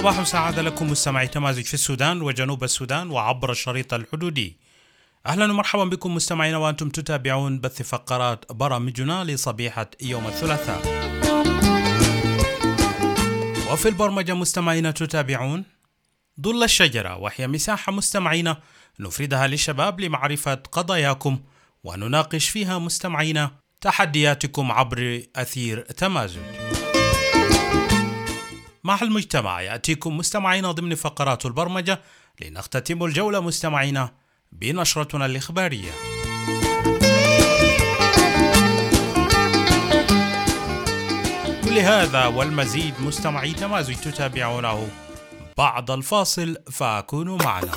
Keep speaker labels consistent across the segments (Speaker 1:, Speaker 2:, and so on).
Speaker 1: صباح سعادة لكم مستمعي تمازج في السودان وجنوب السودان وعبر الشريط الحدودي. أهلا ومرحبا بكم مستمعينا وأنتم تتابعون بث فقرات برامجنا لصبيحة يوم الثلاثاء. وفي البرمجة مستمعينا تتابعون ظل الشجرة، وهي مساحة مستمعينا نفردها للشباب لمعرفة قضاياكم ونناقش فيها مستمعينا تحدياتكم عبر أثير تمازج. مع المجتمع يأتيكم مستمعينا ضمن فقرات البرمجة لنختتم الجولة مستمعينا بنشرتنا الإخبارية. كل هذا والمزيد مستمعي تمازج تتابعونه بعد الفاصل، فكونوا معنا.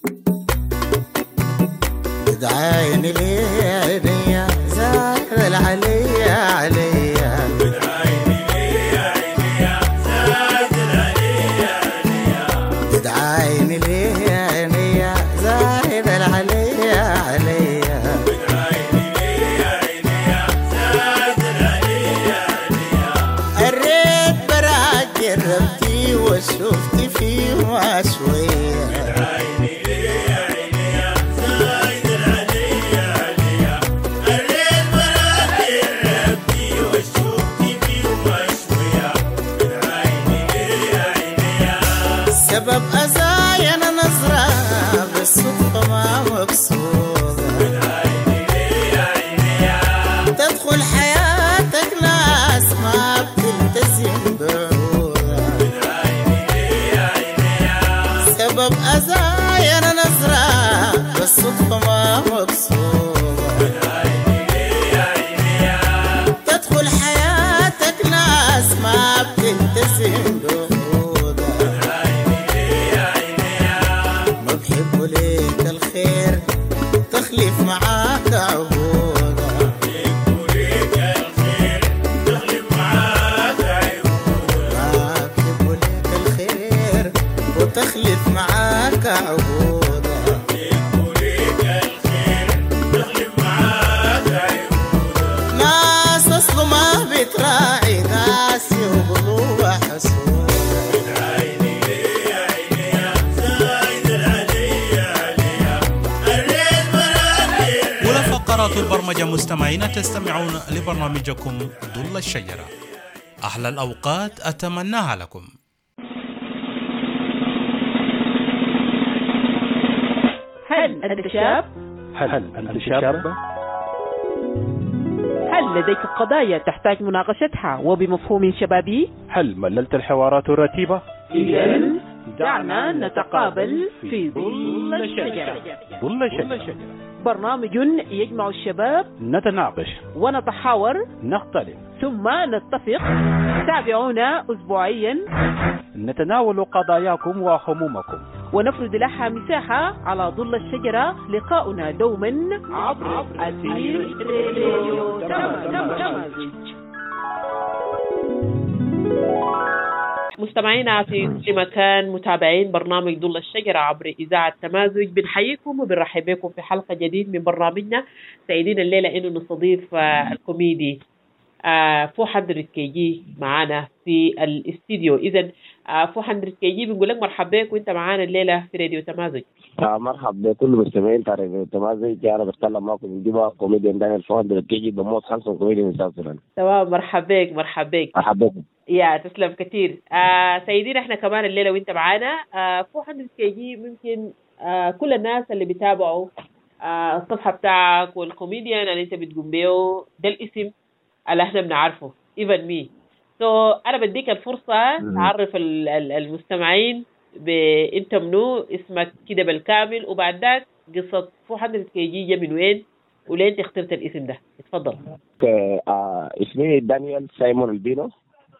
Speaker 2: بدعايني ليه زاهر العلي عليا، بدعايني ليه زاهر العلي عليا، بدعايني ليه زاهر العلي عليا، بدعايني ليه زاهر العلي عليا. الريت براك جربتي وشفتي فيه ما شوية، بدعايني سبب أزاي أنا نظرة بالصدفة ما مقصودة، بالعيني ليه عيني تدخل حياتك ناس ما بتلتزم بعودة، بالعيني ليه عيني سبب أزاي أنا نظرة بالصدفة ما مقصودة، بالعيني ليه عيني تدخل حياتك ناس ما بتلتزم بعودة. تخلف معاك عبودة، بحب ليك الخير تخلف معاك عبودة، بحب ليك الخير وتخلف معاك عبودة، بحب ليك الخير تخلف معاك عبودة. ناس أصله ما بتراعي ناس وقلوبها حسودة،
Speaker 1: فقرات البرمجة مستمعين تستمعون لبرنامجكم ظل الشجرة. أحلى الأوقات أتمناها لكم.
Speaker 3: هل أنت شاب؟
Speaker 4: هل أنت شابة؟
Speaker 3: هل لديك قضايا تحتاج مناقشتها وبمفهوم شبابي؟
Speaker 4: هل مللت الحوارات الرتيبة؟
Speaker 3: إذن دعنا نتقابل في ظل الشجرة.
Speaker 4: ظل الشجرة
Speaker 3: برنامج يجمع الشباب،
Speaker 4: نتناقش
Speaker 3: ونتحاور،
Speaker 4: نختلف
Speaker 3: ثم نتفق. تابعونا أسبوعيا
Speaker 4: نتناول قضاياكم وهمومكم
Speaker 3: ونفرد لها مساحة على ظل الشجرة. لقاؤنا دوما عبر أثير راديو تمازج. مستمعينا في كل مكان، متابعين برنامج ظل الشجرة عبر إذاعة تمازج، بنحييكم وبنرحب بكم في حلقة جديد من برنامجنا. سعيدين الليلة إنه نستضيف الكوميدي 400 KG معنا في الاستديو. إذن 400 KG بنقول لك مرحبا بك وانت معنا الليلة في راديو تمازج.
Speaker 5: مرحبا بكل مستمعين راديو تمازج. أنا بتكلم معكم من جوا كوميديان دانيال 400 KG بموت 5 كوميديان مسافرين.
Speaker 3: تمام، مرحبا بك مرحبا بك.
Speaker 5: مرحبا بك
Speaker 3: يا تسلم كثير. سيدين احنا كمان الليلة وانت معانا 400 KG. ممكن كل الناس اللي بيتابعوا الصفحة بتاعك والكوميديان اللي انت بتقوم بيه ده الاسم اللي احنا بنعرفه even me. انا بديك الفرصة تعرف المستمعين بانت منو، اسمك كده بالكامل، وبعد ذاك قصة 400 KG جا من وين وليه انت اخترت الاسم ده. اتفضل.
Speaker 5: اسمي دانيال سايمون البينو،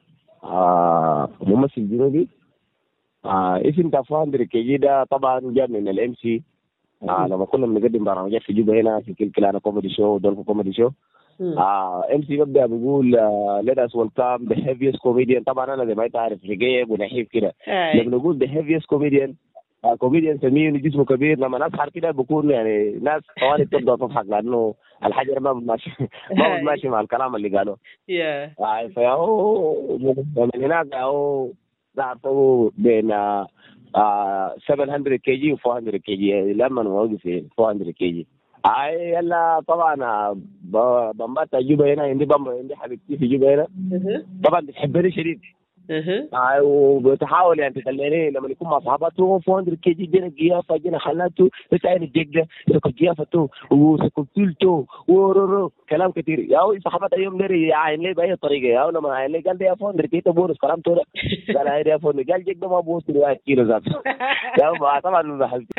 Speaker 5: ممثل جنوبي. اسم 400 KG ده طبعا جاء من الام سي لما كنا بنقدم برامجات في جوبا هنا في كلكلانا كوميدي شو ودولفو كوميدي شو. ام سي ببدا بقول let us welcome the heaviest comedian. طبعا انا زي ما انت عارف رقيق ونحيف كده، لما نقول the heaviest comedian كوميديان سمين جسمه كبير، لما نضحك كده بكون يعني ناس طوالي تبدا تضحك لانه الحجر ما ماشي ما ماشي مع الكلام اللي قالوه. فهو من هناك هو تعرفوا بين 700 كي جي و 400 كي جي لما نوقف في 400 كي جي. يلا طبعا بمبات جوبا هنا، عندي حبيبتي في جوبا هنا طبعا بتحبني شديد. وبتحاول يعني تخليني لما يكون مع صحاباته 400 كي جي جينا قيافه جينا خلاته بس عين الدقه سكت قيافته وسكت تلته ورورو كلام كثير يا صحابات اليوم دري عين لي باي طريقه يا لما عين لي قال لي يا 400 كي تبورس كلام تولا قال هاي يا 400 قال جيك ما بوصل 1 كيلو ذات يا طبعا بحث.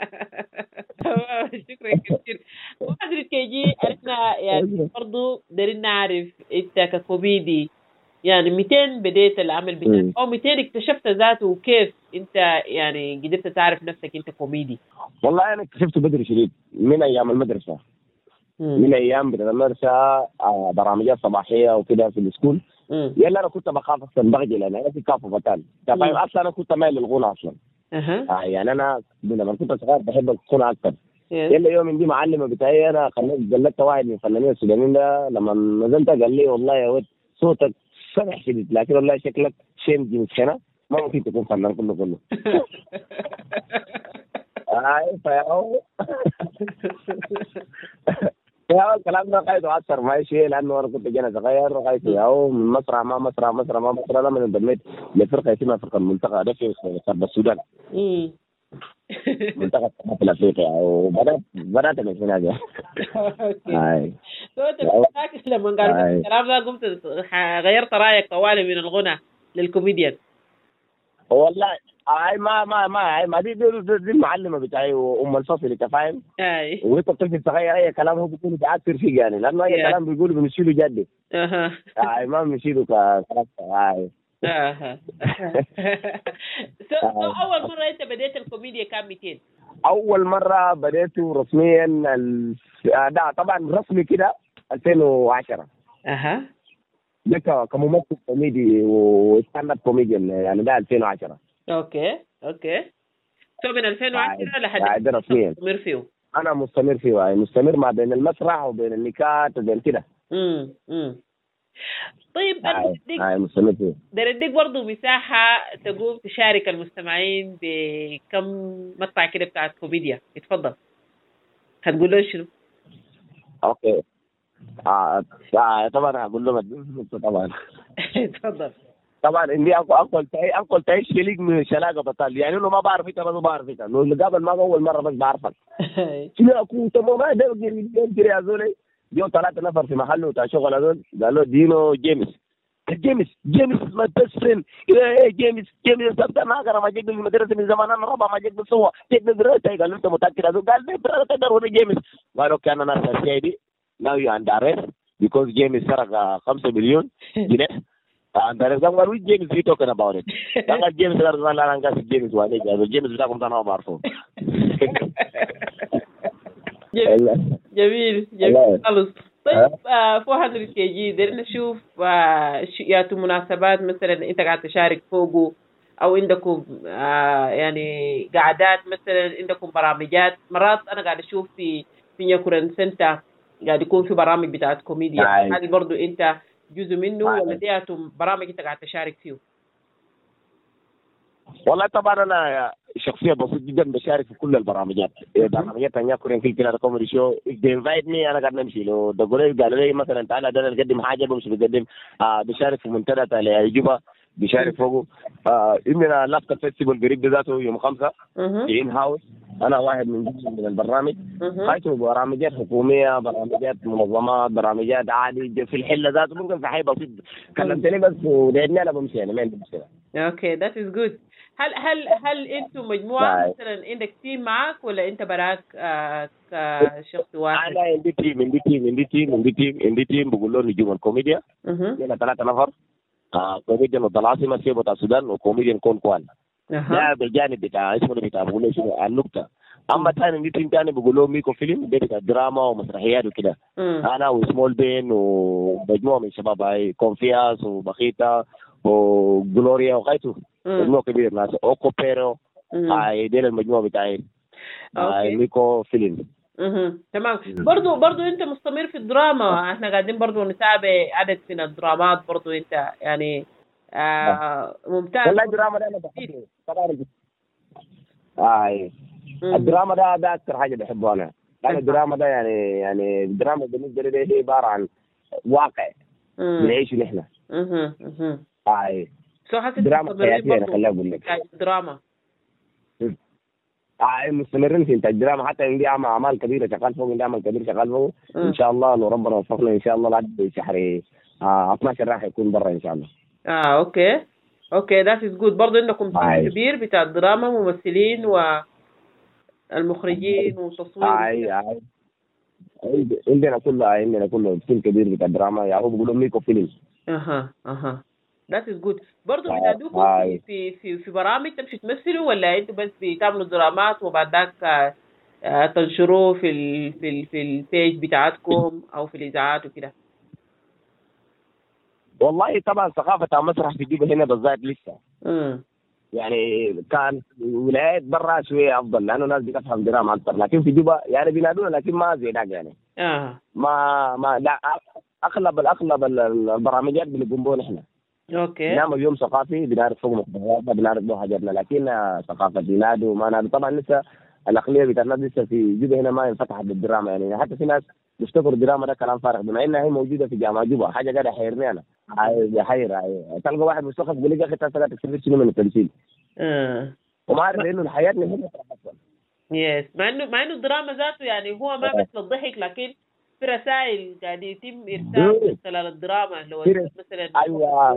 Speaker 3: شكرا كثير. 400 كي جي عرفنا يعني برضه دارين نعرف انت ككوميدي يعني 200 بديت العمل بتاعك او 200 اكتشفت ذاته، وكيف انت يعني قدرت تعرف نفسك انت كوميدي؟
Speaker 5: والله انا اكتشفته بدري شديد من ايام المدرسه. من ايام بدأ المدرسه برامجات صباحيه وكده في السكول. يلا انا كنت بخاف اصلا بغجل، انا في كافه فتان اصلا انا كنت مايل للغنى اصلا. يعني انا لما كنت صغير بحب الغنى اكثر. يلا يوم دي معلمه بتاعي انا قلدت واحد من الفنانين السودانيين ده، لما نزلت قال لي والله يا ولد صوتك سمح شديد لكن والله شكلك شيم جنس هنا ما ممكن تكون فنان كله. فياو الكلام ده قاعد أثر معي شيء، لأنه أنا كنت جانا صغير وقاعد ياو من مسرح ما لما انضميت لفرقة اسمها فرقة الملتقى ده في غرب السودان. منطقة الصحافة الأفريقية، وبدأت من هذا.
Speaker 3: اوكي. لما قالوا الكلام ده قمت غيرت رأيك طوالي من الغنى للكوميديان؟
Speaker 5: والله ما دي المعلمة بتاعي وأم الفصل، أنت فاهم؟
Speaker 3: أي.
Speaker 5: وأنت طفل صغير أي كلام هو بيقول بيعكر فيه يعني، لأنه أي كلام بيقوله بنشيله جدي. ما بنشيله كلام.
Speaker 3: أول مرة أنت بديت الكوميديا كان 200؟
Speaker 5: أول مرة بديته رسميا ده طبعا رسمي كده 2010. ده كممثل كوميدي وستاند اب كوميديان يعني ده 2010.
Speaker 3: اوكي سو من 2010 لحد
Speaker 5: مستمر فيه. انا مستمر فيه، مستمر ما بين المسرح وبين النكات وبين كده.
Speaker 3: طيب
Speaker 5: مستمر فيه.
Speaker 3: بديك برضه مساحة تقوم تشارك المستمعين بكم مقطع كده بتاعت كوميديا، اتفضل. هتقول له شنو؟
Speaker 5: اوكي طبعا هقول له طبعا.
Speaker 3: اتفضل.
Speaker 5: طبعا اني اقول تعيش ليك من شلاقه بطل، يعني انه ما بعرف انت ما بعرف انت اللي قبل ما اول مره بس بعرفك. شنو اكون تمام ما ده كده يا زول. جو 3 نفر في محله بتاع شغل هذول قالوا دينو جيمس ما تسفن ايه جيمس انت ما اقرا ما جيت المدرسه من زمان، انا ربع ما جيت بسوا جيت دراسه. قالوا انت متاكد هذول؟ قال لي تقدر ولا جيمس. قالوا كان انا سيدي now you are under because James سرق 5 مليون جنيه. and there is someone with James we talking about it. Kanga James قال انا قاعد James وانا James بتاعكم انا ما بعرفه.
Speaker 3: جميل خلص. طيب 400 كي جي درنا نشوف ياتوا مناسبات مثلا انت قاعد تشارك فوقه، او عندكم يعني قعدات مثلا، عندكم برامجات. مرات انا قاعد اشوف في نياكورن سنتر قاعد يكون في برامج بتاعت كوميديا. هذه برضو انت جزء منه ولا دياتهم برامج انت قاعد تشارك فيه؟
Speaker 5: والله طبعا انا شخصيا بسيط جدا بشارك في كل البرامجات. برامجات نياكورن في كده كوميدي شو انفايت مي انا قاعد نمشي له قالوا لي مثلا تعالى ده نقدم حاجه بمشي بقدم. بشارك في منتدى الجوبا بيشارك فوقه. عندنا لافتا فيستيفال قريب بذاته يوم 5 في ان هاوس. انا واحد من البرامج. خايته برامجات حكوميه، برامجات منظمات، برامجات عادي في الحله ذاته ممكن في حي بسيط. كلمتني بس ولقيتني انا بمشي، انا ما عندي مشكله.
Speaker 3: اوكي ذات از جود. هل انتم مجموعه مثلا عندك تيم معك ولا انت براك كشخص واحد؟
Speaker 5: انا عندي تيم بقول له نجوم الكوميديا. لنا 3 نفر. كوميديان العاصمة سيبو بتاع السودان وكوميديان كون. ده بالجانب بتاع اسمه بتاع بقولوا شنو النكتة. اما ثاني دي تيم ثاني بقولوا ميكو فيلم ده بتاع دراما ومسرحيات وكده. انا وسمول بين ومجموعة من شباب هاي كونفياس وبخيتا وجلوريا وغايته مجموعة كبيرة ناس اوكو بيرو. هاي دي المجموعة بتاعي ميكو فيلم.
Speaker 3: تمام. برضو انت مستمر في الدراما. احنا قاعدين برضو نتابع عدد من الدرامات برضو انت يعني ممتاز.
Speaker 5: والله الدراما ده انا بحبه طبعا. الدراما ده اكثر حاجه بحبه انا، لأن الدراما ده يعني الدراما بالنسبه لي هي عباره عن واقع بنعيشه نحن. دراما حياتيه انا خليني اقول لك.
Speaker 3: دراما
Speaker 5: مستمرين في انتاج دراما، حتى عندي اعمال كبيره شغال فوق، عندي عمل كبير شغال فوق ان شاء الله لو ربنا وفقنا ان شاء الله بعد شهر 12 راح يكون برا ان شاء الله.
Speaker 3: اوكي ذات از جود. برضه عندكم تيم كبير بتاع الدراما، ممثلين والمخرجين وتصوير.
Speaker 5: عندنا كله تيم كبير بتاع الدراما، يعني هو بيقولوا ميكو فيلم.
Speaker 3: ذات از جود. برضه بتعدوكم في برامج تمشي تمثلوا، ولا انتوا بس بتعملوا درامات وبعد ذاك تنشروه في البيج بتاعتكم او في الاذاعات وكده؟
Speaker 5: والله طبعا ثقافة المسرح في جيبه هنا بالذات لسه. يعني كان ولايات برا شوية أفضل، لأنه الناس بتفهم دراما أكثر، لكن في جيبه يعني بينادونا لكن ما زي ذاك يعني. ما لا أغلب البرامجات بنقوم بها نحن.
Speaker 3: اوكي.
Speaker 5: نعمل يوم ثقافي بنعرف فوق محتوياتنا، بنعرف به حاجاتنا، لكن ثقافة بينادوا ما نادوا طبعا لسه الأقلية بتاع الناس لسه في جيبه هنا ما انفتحت بالدراما، يعني حتى في ناس بيفتكروا الدراما ده كلام فارغ، بما انها هي موجوده في جامعه جوبا. حاجه قاعده حيرني انا، حير تلقى واحد مستخف بيقول لي يا اخي انت قاعد تكتب شنو من التمثيل. وما عارف انه حياتنا هنا اصلا.
Speaker 3: يس، مع انه الدراما ذاته يعني هو ما بس للضحك، لكن في رسائل قاعد يتم ارسال من خلال الدراما. لو مثلا
Speaker 5: ايوه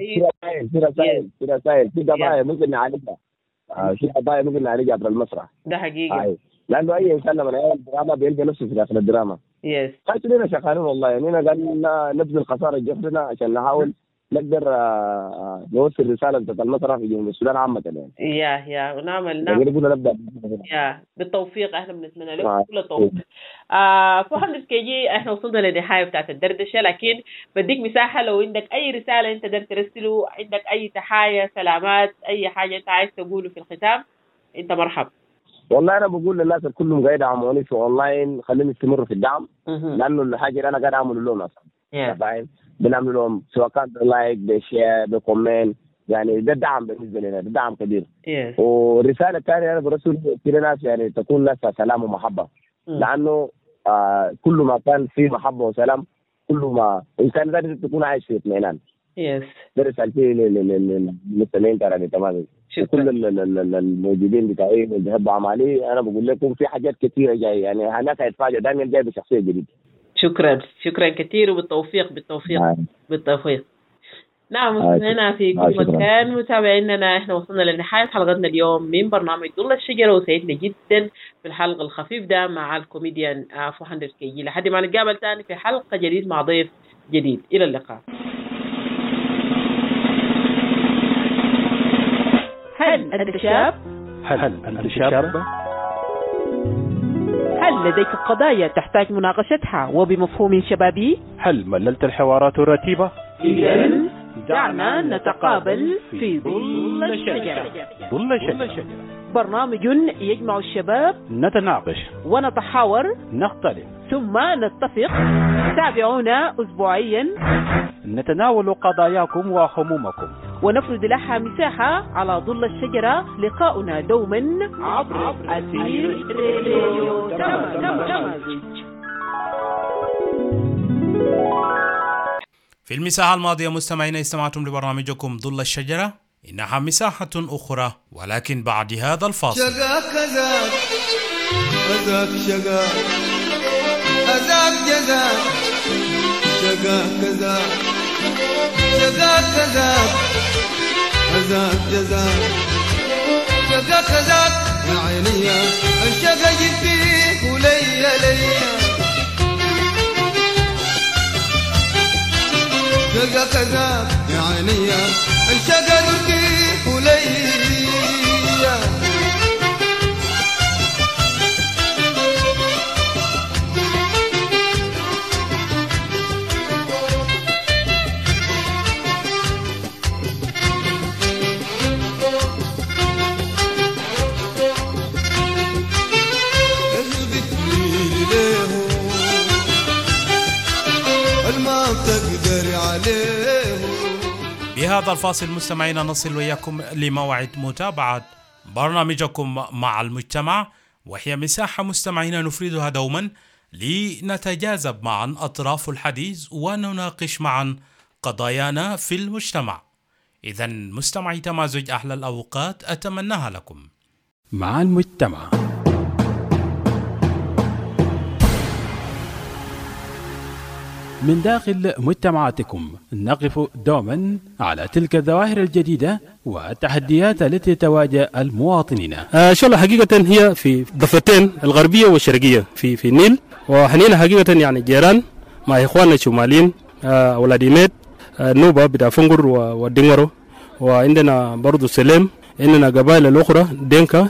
Speaker 5: في رسائل في قضايا ممكن نعالجها، في قضايا ممكن نعالجها عبر المسرح.
Speaker 3: ده حقيقه.
Speaker 5: لانه اي انسان لما يعمل الدراما بيلقى نفسه في داخل الدراما.
Speaker 3: يس.
Speaker 5: خلينا شغالين والله، يعني قال نبذل خساره جهدنا عشان نحاول نقدر نوصل رساله بتاعت المسرح في جنوب السودان عامه يعني.
Speaker 3: يا ونعمل
Speaker 5: نبدا
Speaker 3: بالتوفيق. احنا بنتمنى لكم كل التوفيق. 400 KG احنا وصلنا للنهايه بتاعت الدردشه، لكن بديك مساحه لو عندك اي رساله انت قدرت ترسله، عندك اي تحايا، سلامات، اي حاجه انت عايز تقوله في الختام، انت مرحب.
Speaker 5: والله انا بقول للناس كلهم قاعد يدعموني في اونلاين، خليني استمروا في الدعم، لانه الحاجه اللي انا قاعد اعمل لهم اصلا بنعمل لهم سواء كان بلايك بشير بكومنت، يعني ده دعم بالنسبه لنا، ده دعم كبير. والرساله الثانيه انا برسل كل ناس يعني تكون ناس سلام ومحبه، لانه كل ما كان في محبه وسلام، كل ما الانسان ذاته تكون عايش في اطمئنان. ده رسالتي للمستمعين ترى تمام. كل الموجودين بتاعي اللي بيحبوا اعمالي انا بقول لكم في حاجات كثيره جايه، يعني هناك هيتفاجئ دانيال جاي بشخصيه جديده. شكرا
Speaker 3: كثير، وبالتوفيق بالتوفيق. نعم هنا في كل مكان متابعيننا، احنا وصلنا لنهايه حلقتنا اليوم من برنامج ضل الشجره، وسعدنا جدا في الحلقه الخفيف ده مع الكوميديان 400 KG. لحد ما نتقابل ثاني في حلقه جديد مع ضيف جديد، الى اللقاء. هل أنت شاب؟
Speaker 4: هل أنت شابة؟
Speaker 3: هل لديك قضايا تحتاج مناقشتها وبمفهوم شبابي؟
Speaker 4: هل مللت الحوارات الرتيبة؟
Speaker 3: إذن دعنا نتقابل في ظل الشجرة.
Speaker 4: ظل الشجرة
Speaker 3: برنامج يجمع الشباب،
Speaker 4: نتناقش
Speaker 3: ونتحاور،
Speaker 4: نختلف
Speaker 3: ثم نتفق. تابعونا أسبوعيا،
Speaker 4: نتناول قضاياكم وهمومكم
Speaker 3: ونفرد لها مساحة على ظل الشجرة. لقاؤنا دوما عبر أثير راديو تمازج.
Speaker 1: في المساحة الماضية مستمعين استمعتم لبرنامجكم ظل الشجرة، إنها مساحة أخرى ولكن بعد هذا الفاصل.
Speaker 2: شقاك ذاك أذاك شقاك أذاك جزاك شقاك ذاك شقاك ذاك أذاك جزاك شقاك ذاك يا عيني الشقا جديك وليا ليا شقاك ذاك يا عيني الشقا جديك وليا
Speaker 1: بعد الفاصل مستمعينا نصل وإياكم لموعد متابعة برنامجكم مع المجتمع، وهي مساحة مستمعينا نفردها دوما لنتجاذب معا أطراف الحديث ونناقش معا قضايانا في المجتمع. إذن مستمعي تمازج أحلى الأوقات أتمناها لكم
Speaker 4: مع المجتمع. من داخل مجتمعاتكم نقف دوما على تلك الظواهر الجديدة والتحديات التي تواجه المواطنين.
Speaker 6: شغلة حقيقة هي في ضفتين الغربية والشرقية في النيل، وحنينا حقيقة يعني جيران مع إخواننا الشماليين أولاد ميت النوبة بتاع فنقر والدنغرو، وعندنا برضو سليم، عندنا قبائل الأخرى دينكا.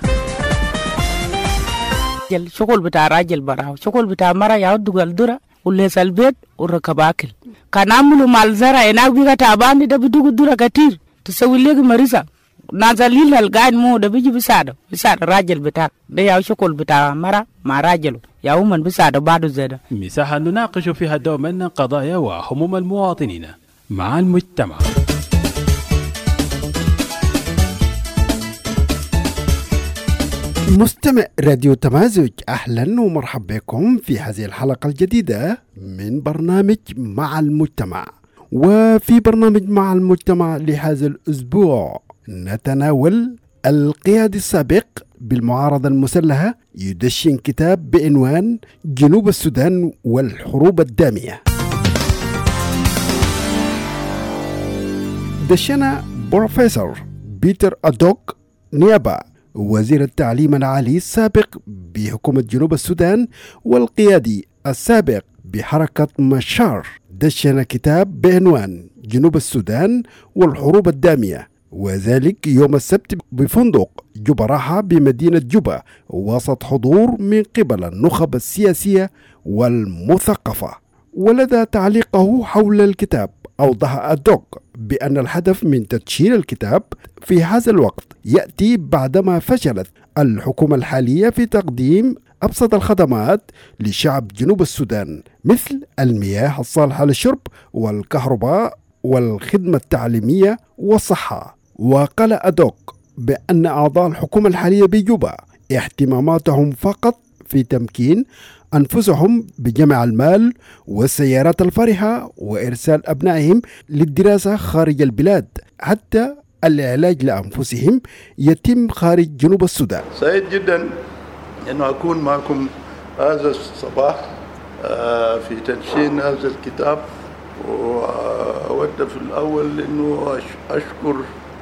Speaker 7: شغل بتاع راجل براو، شغل بتاع مرة يعود الدرة وليس البيت وركب أكل. كان عملوا مال زرع هناك بيجا تعبان ده بدوق الدرة كتير تسوي لك مريضة نازلين القاعد مو ده بيجي بيساعد الراجل بتاعك ده يعود شغل بتاع مرة مع راجله يوما بيساعد بعده زيادة.
Speaker 4: مساحة نناقش فيها دوما قضايا وهموم المواطنين مع المجتمع.
Speaker 8: مستمع راديو تمازج، أهلا ومرحبا بكم في هذه الحلقة الجديدة من برنامج مع المجتمع. وفي برنامج مع المجتمع لهذا الأسبوع نتناول القيادي السابق بالمعارضة المسلحة يدشن كتاب بعنوان جنوب السودان والحروب الدامية. دشنا بروفيسور بيتر أدوك نيابة وزير التعليم العالي السابق بحكومة جنوب السودان والقيادي السابق بحركة مشار، دشن كتاب بعنوان جنوب السودان والحروب الدامية، وذلك يوم السبت بفندق جوبا راحة بمدينة جوبا وسط حضور من قبل النخب السياسية والمثقفة. ولدى تعليقه حول الكتاب أوضح أدوك بأن الهدف من تدشين الكتاب في هذا الوقت يأتي بعدما فشلت الحكومة الحالية في تقديم أبسط الخدمات لشعب جنوب السودان مثل المياه الصالحة للشرب والكهرباء والخدمة التعليمية والصحة. وقال أدوك بأن أعضاء الحكومة الحالية بجوبا اهتماماتهم فقط في تمكين أنفسهم بجمع المال والسيارات الفارهة وإرسال أبنائهم للدراسة خارج البلاد، حتى العلاج لأنفسهم يتم خارج جنوب السودان.
Speaker 9: سعيد جدا أن أكون معكم هذا الصباح في تدشين هذا الكتاب، وأود في الأول أنه أشكر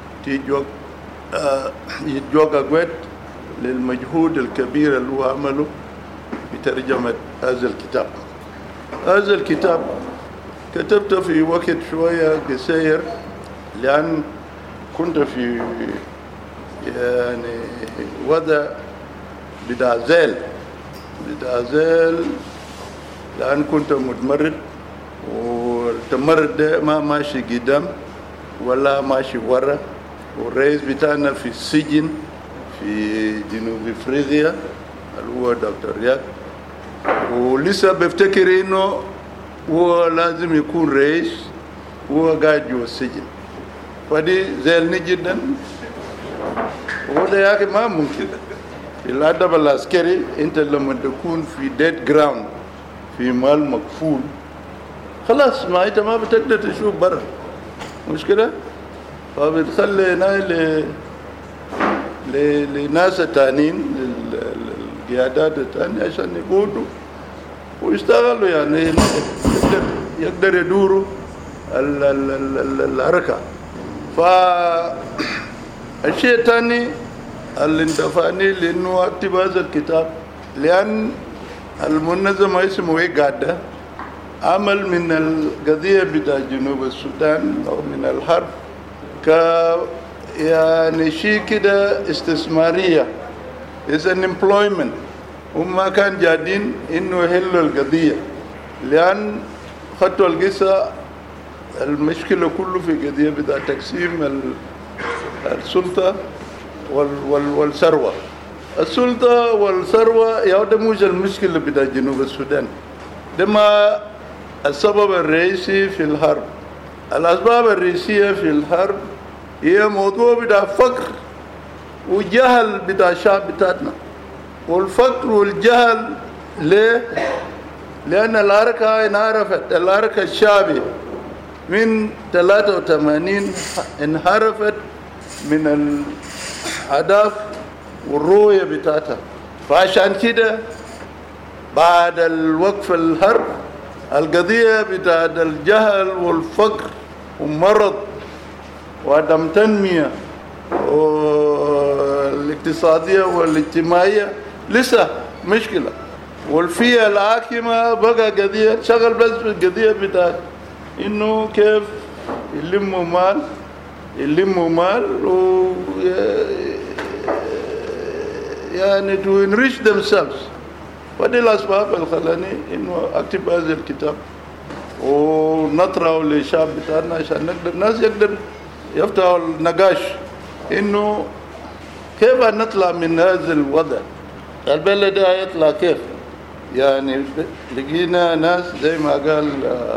Speaker 9: يتجوك أقوات للمجهود الكبير اللي هو عمله بترجمة هذا الكتاب. هذا الكتاب كتبته في وقت شوية قصير، لأن كنت في يعني وضع بتاع زيل، لأن كنت متمرد، والتمرد ده ما ماشي قدام ولا ماشي ورا، والرئيس بتاعنا في السجن في جنوب افريقيا اللي هو دكتور رياض، ولسه بفتكر انه هو لازم يكون رئيس وهو قاعد جوا السجن، فدي زعلني جدا. وده يا اخي ما ممكن في الادب العسكري انت لما تكون في ديد جراوند في مال مقفول خلاص ما انت ما بتقدر تشوف برا، مش كده؟ فبتخلي هنا لناس تانيين القيادات التانية عشان يقودوا ويشتغلوا، يعني يقدر يدوروا الحركة. فالشيء الثاني اللي انتفعني لأنه أكتب هذا الكتاب، لأن المنظمة اسمه قاعدة عمل من القضية بتاع جنوب السودان أو من الحرب يعني شيء كده استثمارية، is an employment. هم كان جادين إنه يحلوا القضية، لأن خطوا القصة المشكلة كله في قضية بتاع تقسيم السلطة والثروة. السلطة والثروة يعود موجة المشكلة بتاع جنوب السودان، ده ما السبب الرئيسي في الحرب. الأسباب الرئيسية في الحرب هي موضوع بتاع فقر وجهل بتاع الشعب بتاعنا. والفقر والجهل ليه؟ لأن الحركة انعرفت، الحركة الشعبي من 83 انحرفت من الأهداف والرؤية بتاعتها. فعشان كده بعد الوقف الحرب القضية بتاعت الجهل والفقر والمرض وعدم تنمية والاقتصادية والاجتماعية لسه مشكلة. والفئة الحاكمة بقى قضية شغل بس في القضية بتاعت إنه كيف يلموا مال و يعني to enrich themselves. ودي الأسباب اللي خلاني إنه أكتب هذا الكتاب ونطرحه للشعب بتاعنا عشان نقدر الناس يقدر يفتحوا النقاش إنه كيف نطلع من هذا الوضع. البلد يطلع كيف؟ يعني لقينا ناس زي ما قال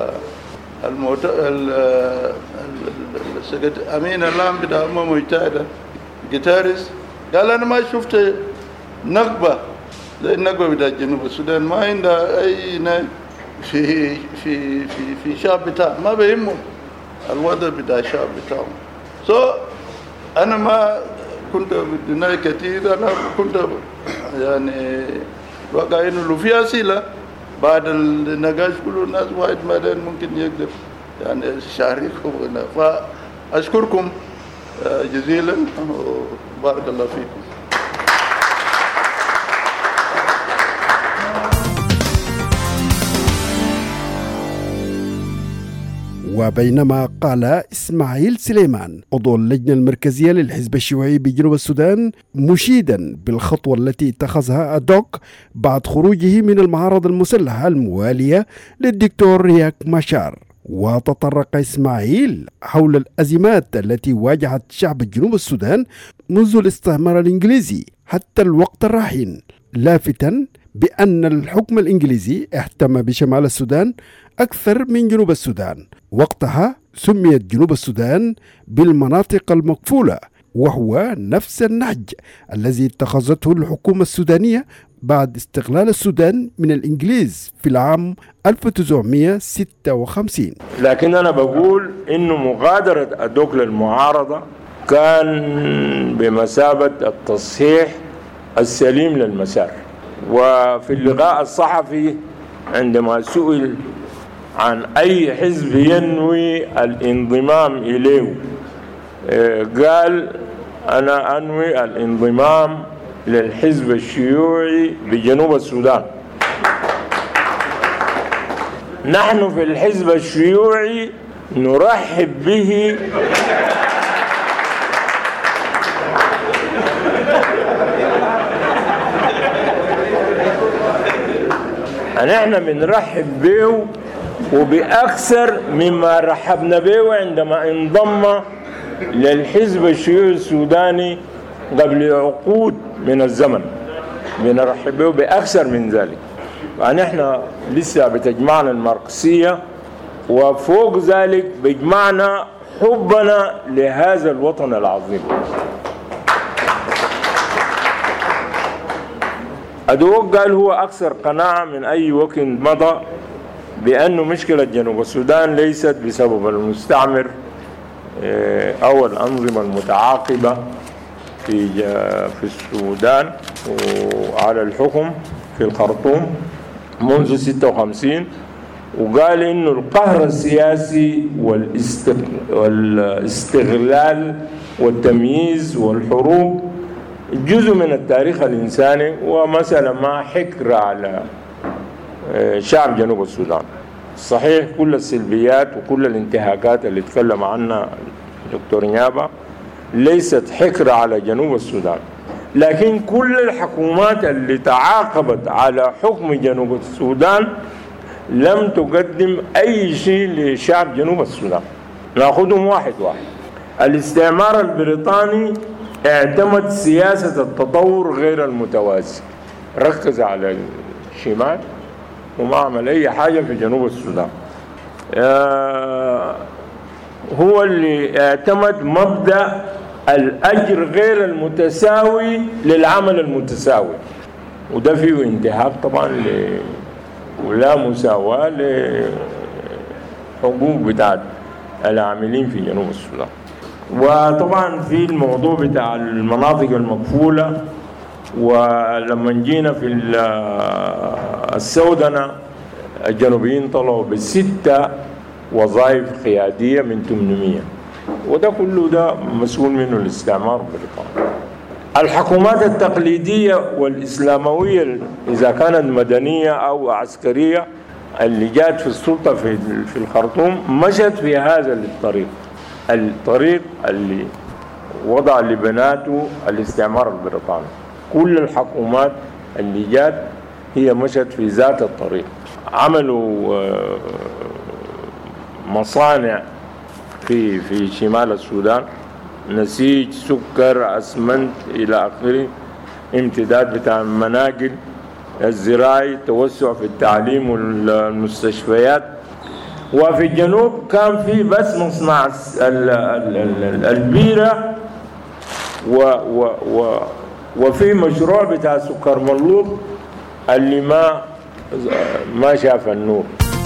Speaker 9: أمين العام بتاع الأمم المتحدة جيتاريس قال أنا ما شفت نخبة زي النخبة بتاع جنوب السودان، ما عندها أي في في في في شعب بتاعه، ما بيهمهم الوضع بتاع الشعب بتاعهم. أنا ما كنت بدنا كثير، أنا كنت يعني وقع إنه لو في أسئلة بعد النقاش كل الناس واحد بعدين ممكن يقدر يعني يشاركهم هنا. فأشكركم جزيلا وبارك الله فيكم.
Speaker 8: وبينما قال إسماعيل سليمان عضو اللجنة المركزية للحزب الشيوعي بجنوب السودان مشيدا بالخطوة التي اتخذها أدوك بعد خروجه من المعارضة المسلحة الموالية للدكتور رياك ماشار، وتطرق إسماعيل حول الأزمات التي واجهت شعب جنوب السودان منذ الاستعمار الإنجليزي حتى الوقت الراهن، لافتا بأن الحكم الإنجليزي اهتم بشمال السودان أكثر من جنوب السودان. وقتها سميت جنوب السودان بالمناطق المكفولة، وهو نفس النهج الذي اتخذته الحكومة السودانية بعد استقلال السودان من الإنجليز في العام 1956.
Speaker 10: لكن أنا بقول إنه مغادرة أدوك للمعارضة كان بمثابة التصحيح السليم للمسار. وفي اللقاء الصحفي عندما سئل عن أي حزب ينوي الانضمام إليه قال أنا أنوي الانضمام للحزب الشيوعي بجنوب السودان. نحن في الحزب الشيوعي نرحب به نحن بنرحب به وبأكثر مما رحبنا به عندما انضم للحزب الشيوعي السوداني قبل عقود من الزمن. بنرحب به بأكثر من ذلك. فنحن لسه بتجمعنا الماركسية، وفوق ذلك بيجمعنا حبنا لهذا الوطن العظيم. أدوك قال هو أكثر قناعة من أي وقت مضى بأن مشكلة جنوب السودان ليست بسبب المستعمر أو الأنظمة المتعاقبة في السودان وعلى الحكم في الخرطوم منذ 56. وقال إنه القهر السياسي والاستغلال والتمييز والحروب جزء من التاريخ الإنساني ومسألة ما حكر على شعب جنوب السودان. صحيح كل السلبيات وكل الانتهاكات اللي تكلم عنها دكتور نيابة ليست حكر على جنوب السودان، لكن كل الحكومات اللي تعاقبت على حكم جنوب السودان لم تقدم أي شيء لشعب جنوب السودان. نأخذهم واحد واحد. الاستعمار البريطاني اعتمد سياسة التطور غير المتوازي، ركز على الشمال وما عمل أي حاجة في جنوب السودان. هو اللي اعتمد مبدأ الأجر غير المتساوي للعمل المتساوي، وده فيه انتهاك طبعا ولا مساواة لحقوق بتاعت العاملين في جنوب السودان. وطبعا في الموضوع بتاع المناطق المقفولة، ولما جينا في السودنة الجنوبيين طلعوا ب6 وظائف قيادية من 800، وده كله ده مسؤول منه الاستعمار البريطاني. الحكومات التقليدية والإسلاموية إذا كانت مدنية أو عسكرية اللي جات في السلطة في الخرطوم مشت في هذا الطريق اللي وضع لبناته الاستعمار البريطاني. كل الحكومات اللي جات هي مشت في ذات الطريق، عملوا مصانع في شمال السودان، نسيج، سكر، اسمنت الى اخره، امتداد بتاع المناقل الزراعي، توسع في التعليم والمستشفيات. وفي الجنوب كان في بس مصنع البيرة وفي مشروع بتاع سكر ملوط اللي ما شاف النور.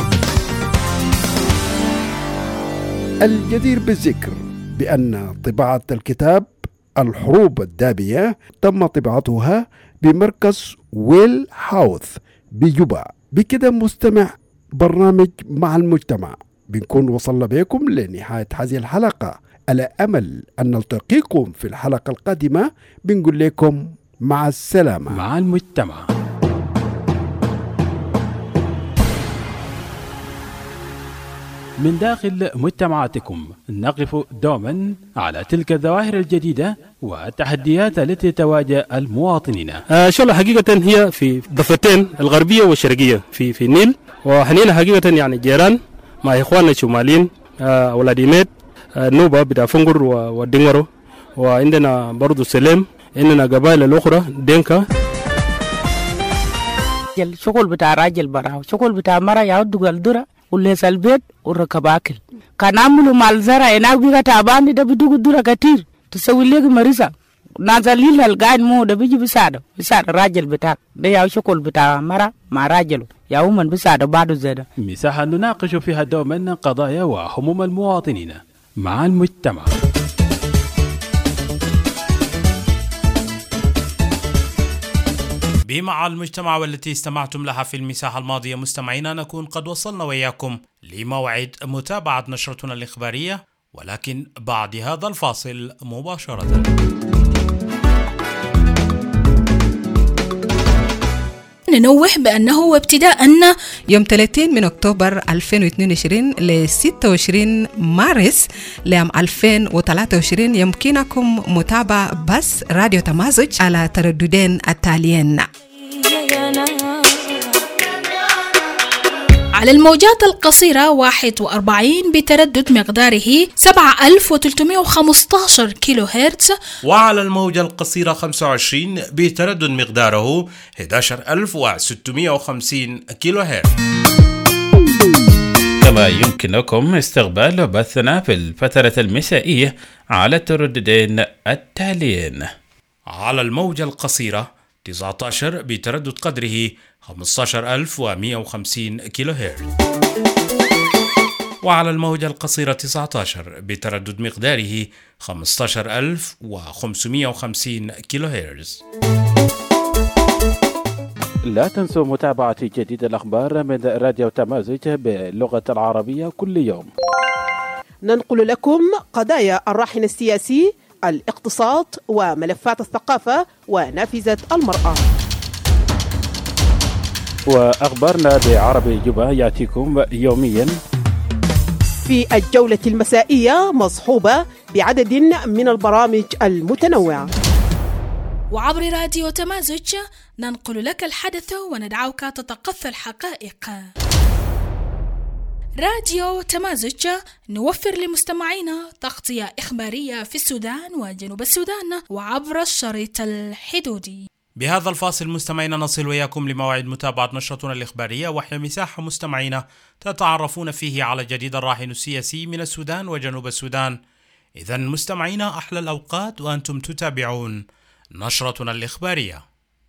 Speaker 8: الجدير بالذكر بأن طباعة الكتاب الحروب الدابية تم طباعتها بمركز ويل هاوث بجوبا. بكده مستمع برنامج مع المجتمع بنكون وصلنا بكم لنهاية هذه الحلقة، على أمل أن نلتقيكم في الحلقة القادمة. بنقول لكم مع السلامة.
Speaker 4: مع المجتمع. من داخل مجتمعاتكم نقف دوما على تلك الظواهر الجديدة والتحديات التي تواجه المواطنين.
Speaker 6: إن شاء الله حقيقة هي في ضفتين الغربية والشرقية في النيل، وحنينا حقيقة يعني جيران مع إخواننا الشماليين ولاديميت نوبة بتاع فنقر والدنغرو، وعندنا برضو سليم، عندنا قبائل الأخرى دينكا.
Speaker 7: شغل بتاع راجل براو، شغل بتاع مرة يعود الدرة وليس البيت وركب أكل. كان عملوا مال زرع هناك بيجا تعبان ده بدوق الدرة كتير تسوي لك مريضة نازلين القاعد مو ده بيجي بيساعد الراجل بتاعك ده يا شغل بتاع مرة مع راجله يا من بيساعد بعده زيادة.
Speaker 4: مساحة نناقش فيها دوما قضايا وهموم المواطنين مع المجتمع.
Speaker 1: بمع المجتمع والتي استمعتم لها في المساحة الماضية مستمعينا، نكون قد وصلنا وإياكم لموعد متابعة نشرتنا الإخبارية، ولكن بعد هذا الفاصل مباشرة.
Speaker 11: ننوه بأنه ابتداء يوم 30 من أكتوبر 2022 ل 26 مارس لعام 2023 يمكنكم متابعة بث راديو تمازج على ترددين التاليين: على الموجات القصيرة 41 بتردد مقداره 7315 كيلو هرتز،
Speaker 1: وعلى الموجة القصيرة 25 بتردد مقداره 11650 كيلو هرتز.
Speaker 12: كما يمكنكم استقبال بثنا في الفترة المسائية على الترددين التاليين:
Speaker 1: على الموجة القصيرة 19 بتردد قدره 15150 كيلو هرتز، وعلى الموجة القصيرة 19 بتردد مقداره 15550 كيلو هرتز.
Speaker 4: لا تنسوا متابعة جديد الأخبار من راديو تمازج باللغة العربية كل يوم.
Speaker 13: ننقل لكم قضايا الراهن السياسي، الاقتصاد، وملفات الثقافة ونافذة المرأة.
Speaker 4: وأخبارنا بعربي جوبا يأتيكم يوميا
Speaker 13: في الجولة المسائية، مصحوبة بعدد من البرامج المتنوعة.
Speaker 11: وعبر راديو تمازج ننقل لك الحدث وندعوك تتقصى الحقائق. راديو تمازج نوفر لمستمعينا تغطية إخبارية في السودان وجنوب السودان وعبر الشريط الحدودي.
Speaker 1: بهذا الفاصل مستمعينا نصل وياكم لموعد متابعة نشرتنا الإخبارية، وهي مساحة مستمعينا تتعرفون فيه على جديد الراهن السياسي من السودان وجنوب السودان. إذن مستمعينا أحلى الأوقات وأنتم تتابعون نشرتنا الإخبارية.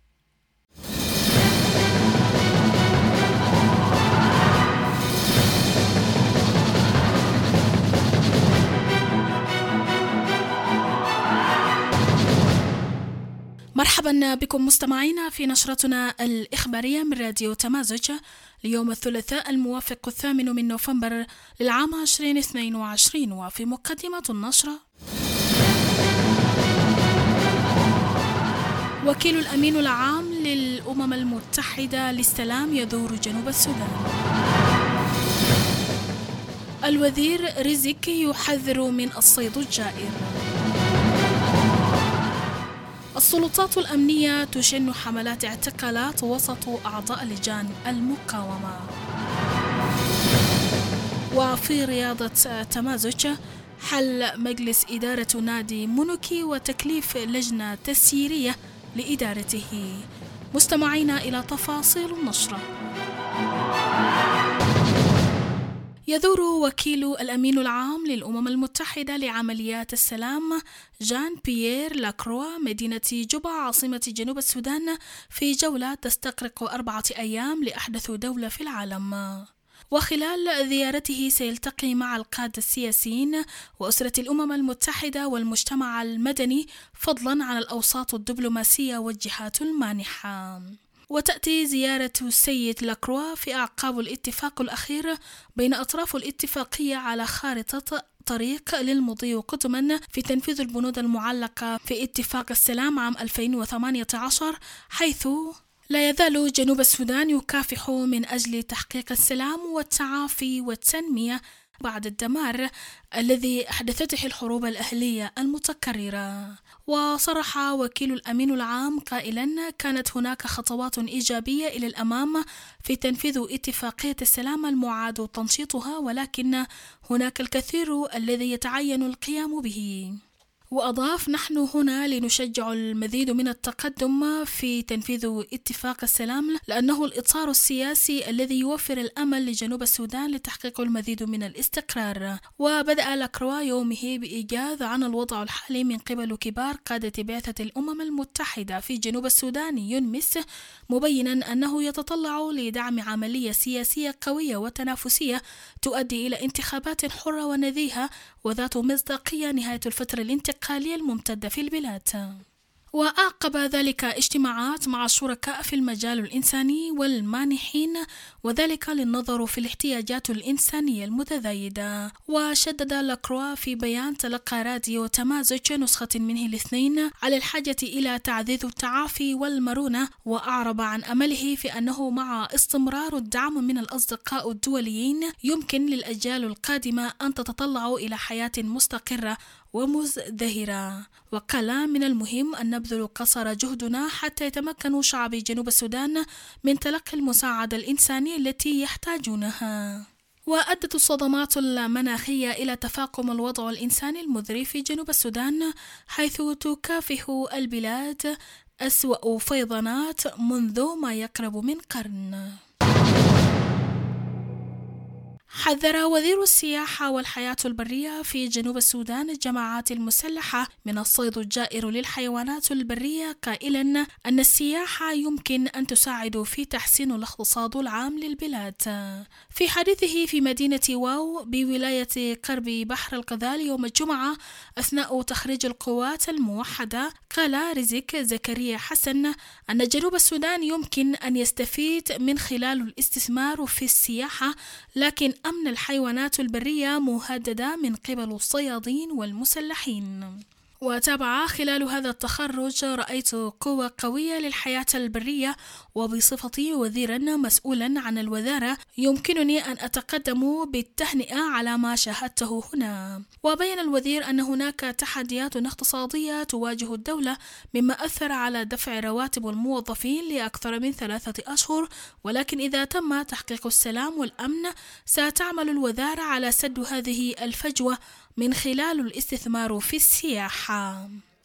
Speaker 11: مرحبا بكم مستمعينا في نشرتنا الإخبارية من راديو تمازج ليوم الثلاثاء الموافق 8 من نوفمبر للعام 2022. وفي مقدمة النشرة: وكيل الأمين العام للأمم المتحدة للسلام يزور جنوب السودان. الوزير رزق يحذر من الصيد الجائر. السلطات الأمنية تشن حملات اعتقالات وسط أعضاء لجان المقاومة. وفي رياضة تمازج: حل مجلس إدارة نادي مونوكي وتكليف لجنة تسييرية لإدارته. مستمعين إلى تفاصيل النشرة. يزور وكيل الأمين العام للأمم المتحدة لعمليات السلام جان بيير لاكروا مدينة جوبا عاصمة جنوب السودان في جولة تستغرق 4 أيام لأحدث دولة في العالم. وخلال زيارته سيلتقي مع القادة السياسيين وأسرة الأمم المتحدة والمجتمع المدني، فضلا عن الأوساط الدبلوماسية والجهات المانحة. وتأتي زيارة السيد لاكروا في أعقاب الاتفاق الأخير بين أطراف الاتفاقية على خارطة طريق للمضي قدما في تنفيذ البنود المعلقة في اتفاق السلام عام 2018، حيث لا يزال جنوب السودان يكافح من أجل تحقيق السلام والتعافي والتنمية بعد الدمار الذي أحدثته الحروب الأهلية المتكررة. وصرح وكيل الأمين العام قائلا: كانت هناك خطوات إيجابية إلى الأمام في تنفيذ اتفاقية السلام المعاد تنشيطها، ولكن هناك الكثير الذي يتعين القيام به. وأضاف: نحن هنا لنشجع المزيد من التقدم في تنفيذ اتفاق السلام، لأنه الإطار السياسي الذي يوفر الأمل لجنوب السودان لتحقيق المزيد من الاستقرار. وبدأ لاكروا يومه بإيجاز عن الوضع الحالي من قبل كبار قادة بعثة الأمم المتحدة في جنوب السودان يونمس، مبينا أنه يتطلع لدعم عملية سياسية قوية وتنافسية تؤدي إلى انتخابات حرة ونزيهة وذات مصداقية نهاية الفترة الانتقالية الممتدة في البلاد. وأعقب ذلك اجتماعات مع الشركاء في المجال الإنساني والمانحين، وذلك للنظر في الاحتياجات الإنسانية المتزايدة. وشدد لاكروا في بيان تلقى راديو تمازج نسخة منه الاثنين على الحاجة إلى تعزيز التعافي والمرونة، وأعرب عن أمله في أنه مع استمرار الدعم من الأصدقاء الدوليين يمكن للأجيال القادمة أن تتطلع إلى حياة مستقرة ومزدهرة. وقال: من المهم أن نبذل قصارى جهدنا حتى يتمكن شعب جنوب السودان من تلقي المساعدة الإنسانية التي يحتاجونها. وأدت الصدمات المناخية إلى تفاقم الوضع الإنساني المذري في جنوب السودان، حيث تكافح البلاد أسوأ فيضانات منذ ما يقرب من قرن. حذر وزير السياحة والحياة البرية في جنوب السودان الجماعات المسلحة من الصيد الجائر للحيوانات البرية، قائلا أن السياحة يمكن أن تساعد في تحسين الاقتصاد العام للبلاد. في حديثه في مدينة واو بولاية قرب بحر الغزال يوم الجمعة أثناء تخريج القوات الموحدة، قال رزق زكريا حسن أن جنوب السودان يمكن أن يستفيد من خلال الاستثمار في السياحة، لكن أمن الحيوانات البرية مهددة من قبل الصيادين والمسلحين. وتابع: خلال هذا التخرج رأيت قوة قوية للحياة البرية، وبصفتي وزيرا مسؤولا عن الوزارة يمكنني أن أتقدم بالتهنئة على ما شاهدته هنا. وبين الوزير أن هناك تحديات اقتصادية تواجه الدولة، مما أثر على دفع رواتب الموظفين لأكثر من 3 أشهر، ولكن إذا تم تحقيق السلام والأمن ستعمل الوزارة على سد هذه الفجوة من خلال الاستثمار في السياحة.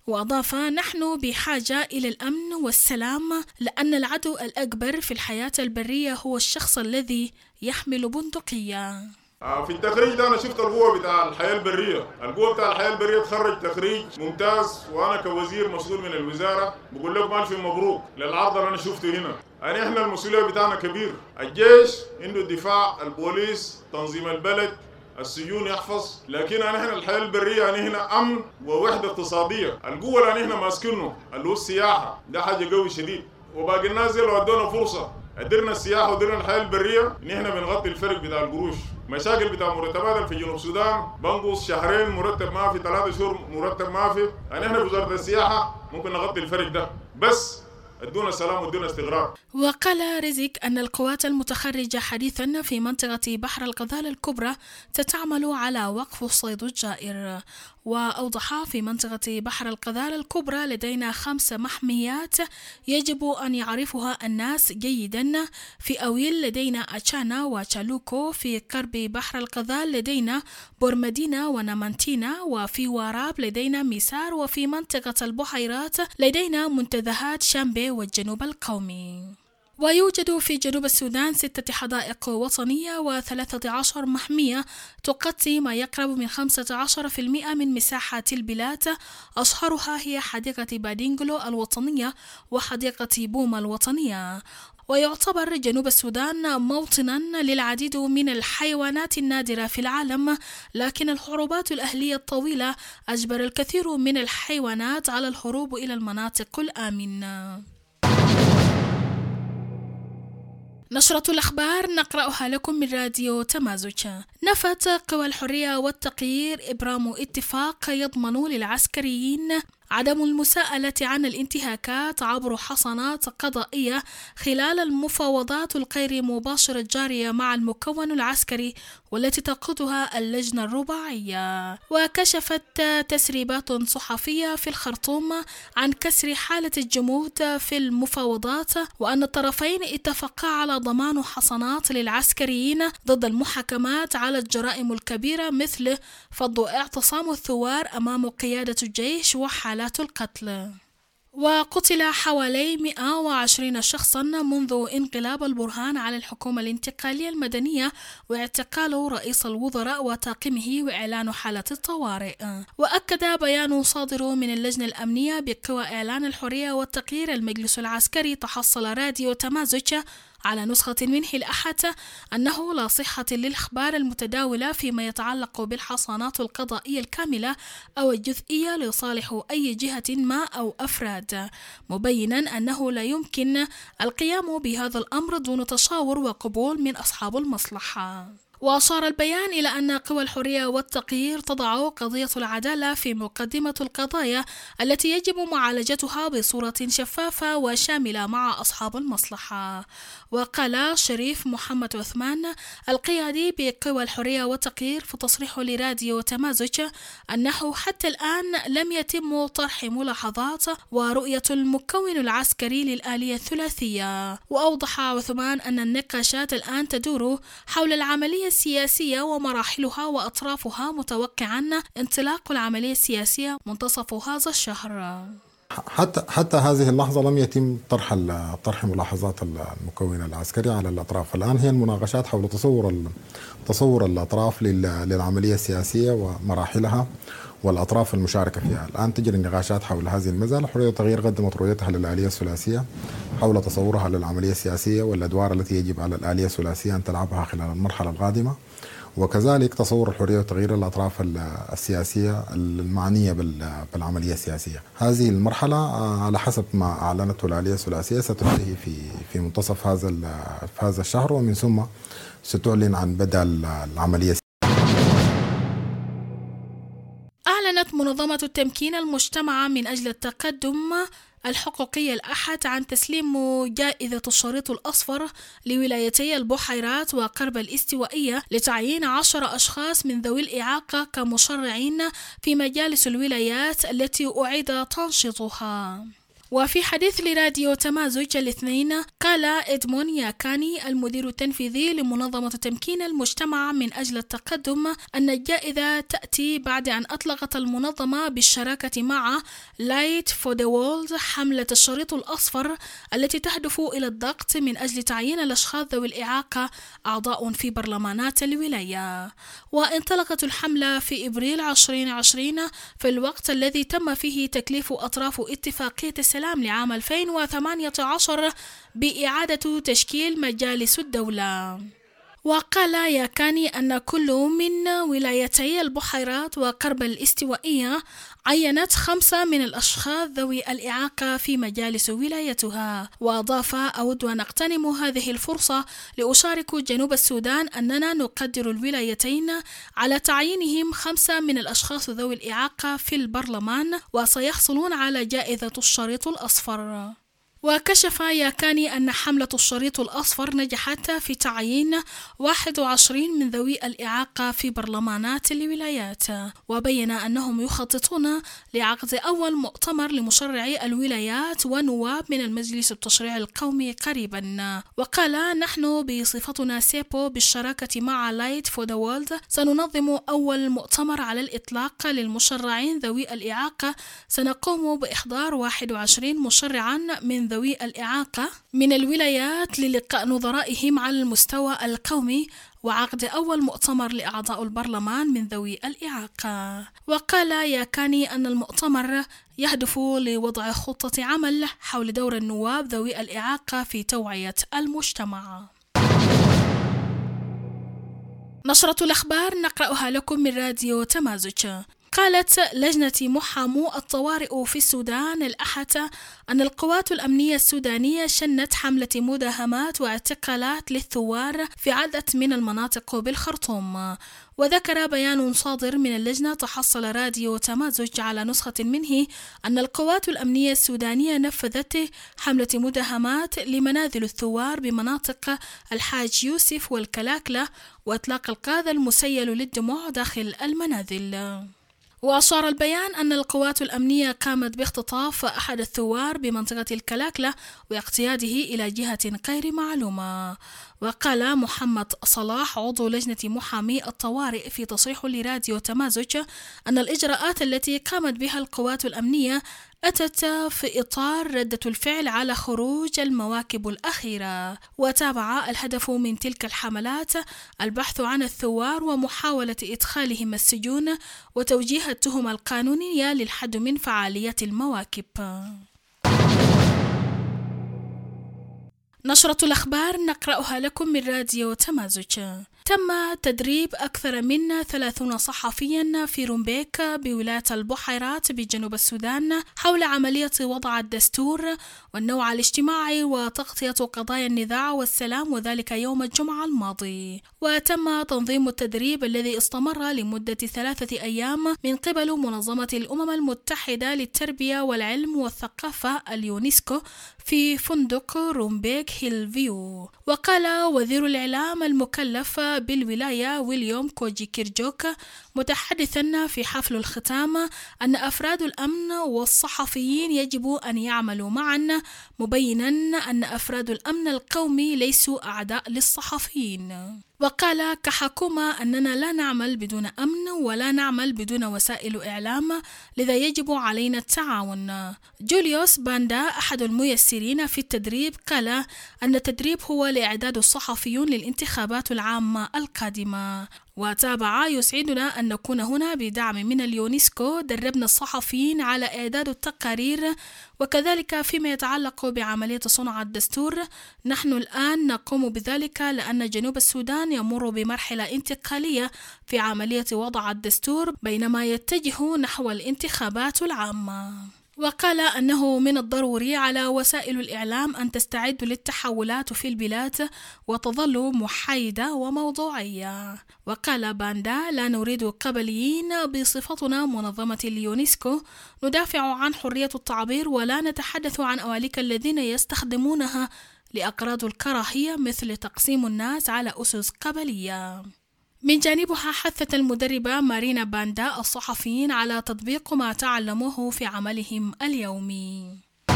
Speaker 11: وأضاف: نحن بحاجة إلى الأمن والسلام، لأن العدو الأكبر في الحياة البرية هو الشخص الذي يحمل بندقية.
Speaker 14: في التخريج ده أنا شفت القوة بتاع الحياة البرية، القوة بتاع الحياة البرية تخرج تخريج ممتاز، وأنا كوزير مسؤول من الوزارة بقول لكم ألف مبروك للعرض اللي أنا شفته هنا. يعني إحنا المسؤولية بتاعنا كبير، الجيش عنده الدفاع، البوليس، تنظيم البلد، السجون يحفظ، لكن احنا الحياة البرية يعني هنا أمن ووحدة اقتصادية. القوة اللي احنا ماسكينه اللي هو السياحة ده حاجة قوي شديد، وباقي الناس لو ادونا فرصة قدرنا السياحة ودرنا الحياة البرية ان احنا بنغطي الفرق بتاع القروش. مشاكل بتاع مرتبات في جنوب السودان بنقص شهرين مرتب ما في، 3 شهور مرتب ما في، يعني احنا بوزارة السياحة ممكن نغطي الفرق ده بس ادونا سلام ودونا استقرار.
Speaker 11: وقال رزق أن القوات المتخرجة حديثا في منطقة بحر القذال الكبرى ستعمل على وقف الصيد الجائر. وأوضح: في منطقة بحر القذال الكبرى لدينا 5 محميات يجب أن يعرفها الناس جيدا. في أويل لدينا أتشانا وشالوكو، في قرب بحر القذال لدينا بورمدينا ونمانتينا، وفي واراب لدينا ميسار، وفي منطقة البحيرات لدينا منتزهات شامبي والجنوب القومي. ويوجد في جنوب السودان 6 حدائق وطنية و13 محمية تغطي ما يقرب من 15% من مساحة البلاد. أشهرها هي حديقة بادينغلو الوطنية وحديقة بوما الوطنية. ويعتبر جنوب السودان موطنا للعديد من الحيوانات النادرة في العالم، لكن الحروبات الأهلية الطويلة أجبر الكثير من الحيوانات على الهروب إلى المناطق الآمنة. نشرة الأخبار نقرأها لكم من راديو تمازج. نفت قوى الحرية والتغيير إبرام اتفاق يضمن للعسكريين عدم المساءلة عن الانتهاكات عبر حصانات قضائية خلال المفاوضات الغير مباشرة الجارية مع المكون العسكري والتي تقودها اللجنة الرباعية. وكشفت تسريبات صحفية في الخرطوم عن كسر حالة الجمود في المفاوضات، وأن الطرفين اتفقا على ضمان حصانات للعسكريين ضد المحاكمات على الجرائم الكبيرة مثل فض اعتصام الثوار أمام قيادة الجيش وحالات القتل. وقتل حوالي 120 شخصا منذ انقلاب البرهان على الحكومة الانتقالية المدنية واعتقال رئيس الوزراء وطاقمه وإعلان حالة الطوارئ. وأكد بيان صادر من اللجنة الأمنية بقوى إعلان الحرية والتغيير المجلس العسكري تحصل راديو تمازج على نسخة منه الأحد أنه لا صحة للأخبار المتداولة فيما يتعلق بالحصانات القضائية الكاملة أو الجزئية لصالح أي جهة ما أو أفراد، مبينا أنه لا يمكن القيام بهذا الأمر دون تشاور وقبول من أصحاب المصلحة. وأشار البيان إلى أن قوى الحرية والتغيير تضع قضية العدالة في مقدمة القضايا التي يجب معالجتها بصورة شفافة وشاملة مع أصحاب المصلحة. وقال شريف محمد عثمان القيادي بقوى الحرية والتغيير في تصريح لراديو تمازج أنه حتى الآن لم يتم طرح ملاحظات ورؤية المكون العسكري للآلية الثلاثية. وأوضح عثمان أن النقاشات الآن تدور حول العملية السياسية ومراحلها وأطرافها، متوقعا انطلاق العملية السياسية منتصف هذا الشهر.
Speaker 15: حتى هذه اللحظة لم يتم طرح ملاحظات المكون العسكري على الأطراف. الآن هي المناقشات حول تصور الأطراف للعملية السياسية ومراحلها والأطراف المشاركة فيها. الآن تجري النقاشات حول هذه المسألة. الحرية والتغيير قدمت رؤيتها للآلية الثلاثية حول تصورها للعملية السياسية والأدوار التي يجب على الآلية الثلاثية أن تلعبها خلال المرحلة القادمة، وكذلك تصور الحرية والتغيير للأطراف السياسية المعنية بالعملية السياسية. هذه المرحلة على حسب ما أعلنته الآلية الثلاثية ستنتهي في منتصف هذا الشهر، ومن ثم ستعلن عن بدء العملية.
Speaker 11: أعلنت منظمة التمكين المجتمع من أجل التقدم الحقوقي الأحد عن تسليم جائزة الشريط الأصفر لولايتي البحيرات وقرب الاستوائية لتعيين 10 أشخاص من ذوي الإعاقة كمشرعين في مجالس الولايات التي أعيد تنشيطها. وفي حديث لراديو تمازج الاثنين، قال إدمون ياكاني المدير التنفيذي لمنظمة تمكين المجتمع من أجل التقدم أن الجائزة تأتي بعد أن أطلقت المنظمة بالشراكة مع Light for the World حملة الشريط الأصفر التي تهدف إلى الضغط من أجل تعيين الأشخاص ذوي الإعاقة أعضاء في برلمانات الولاية. وانطلقت الحملة في إبريل 2020 في الوقت الذي تم فيه تكليف أطراف اتفاقية السلام لعام 2018 بإعادة تشكيل مجالس الدولة. وقال ياكاني أن كل من ولايتي البحيرات وقرب الاستوائية عينت 5 من الأشخاص ذوي الإعاقة في مجالس ولايتها. وأضاف: أود أن أغتنم هذه الفرصة لأشارك جنوب السودان أننا نقدر الولايتين على تعيينهم 5 من الأشخاص ذوي الإعاقة في البرلمان، وسيحصلون على جائزة الشريط الأصفر. وكشف ياكاني أن حملة الشريط الأصفر نجحت في تعيين 21 من ذوي الإعاقة في برلمانات الولايات، وبين أنهم يخططون لعقد أول مؤتمر لمشرعي الولايات ونواب من المجلس التشريعي القومي قريبا. وقال: نحن بصفتنا سيبو بالشراكة مع Light for the World سننظم أول مؤتمر على الإطلاق للمشرعين ذوي الإعاقة. سنقوم بإحضار 21 مشرعا من ذوي الإعاقة من الولايات للقاء نظرائهم على المستوى القومي وعقد أول مؤتمر لأعضاء البرلمان من ذوي الإعاقة. وقال ياكاني أن المؤتمر يهدف لوضع خطة عمل حول دور النواب ذوي الإعاقة في توعية المجتمع. نشرة الأخبار نقرأها لكم من راديو تمازج. قالت لجنة محامو الطوارئ في السودان الأحد أن القوات الأمنية السودانية شنت حملة مداهمات واعتقالات للثوار في عدد من المناطق بالخرطوم. وذكر بيان صادر من اللجنة تحصل راديو تمازج على نسخة منه أن القوات الأمنية السودانية نفذت حملة مداهمات لمنازل الثوار بمناطق الحاج يوسف والكلاكلة وإطلاق القاذى المسيل للدموع داخل المنازل. وأشار البيان أن القوات الأمنية قامت باختطاف أحد الثوار بمنطقة الكلاكلة واقتياده إلى جهة غير معلومة. وقال محمد صلاح عضو لجنة محامي الطوارئ في تصريح لراديو تمازج أن الإجراءات التي قامت بها القوات الأمنية أتت في إطار ردة الفعل على خروج المواكب الأخيرة. وتابع الهدف من تلك الحملات البحث عن الثوار ومحاولة إدخالهم السجون وتوجيه التهم القانونية للحد من فعالية المواكب. نشرة الأخبار نقرأها لكم من راديو تمازج. تم تدريب أكثر من 30 صحفيا في رومبيك بولاية البحيرات بجنوب السودان حول عملية وضع الدستور والنوع الاجتماعي وتغطية قضايا النزاع والسلام، وذلك يوم الجمعة الماضي. وتم تنظيم التدريب الذي استمر لمدة 3 أيام من قبل منظمة الأمم المتحدة للتربية والعلم والثقافة اليونسكو في فندق رومبيك هيل فيو. وقال وزير الإعلام المكلف بالولاية ويليام كوجي كيرجوك متحدثا في حفل الختام أن أفراد الأمن والصحفيين يجب أن يعملوا معا، مبينا أن أفراد الأمن القومي ليسوا أعداء للصحفيين. وقال كحكومة أننا لا نعمل بدون أمن ولا نعمل بدون وسائل إعلام، لذا يجب علينا التعاون. جوليوس باندا أحد الميسرين في التدريب قال أن التدريب هو لإعداد الصحفيون للانتخابات العامة القادمة. وتابع يسعدنا أن نكون هنا بدعم من اليونسكو. دربنا الصحفيين على إعداد التقارير، وكذلك فيما يتعلق بعملية صنع الدستور نحن الآن نقوم بذلك لأن جنوب السودان يمر بمرحلة انتقالية في عملية وضع الدستور بينما يتجه نحو الانتخابات العامة. وقال أنه من الضروري على وسائل الإعلام أن تستعد للتحولات في البلاد وتظل محايدة وموضوعية. وقال باندا لا نريد قبليين، بصفتنا منظمة اليونسكو ندافع عن حرية التعبير ولا نتحدث عن أولئك الذين يستخدمونها لأغراض الكراهية مثل تقسيم الناس على أسس قبلية. من جانبها حثت المدربة مارينا باندا الصحفيين على تطبيق ما تعلموه في عملهم اليومي.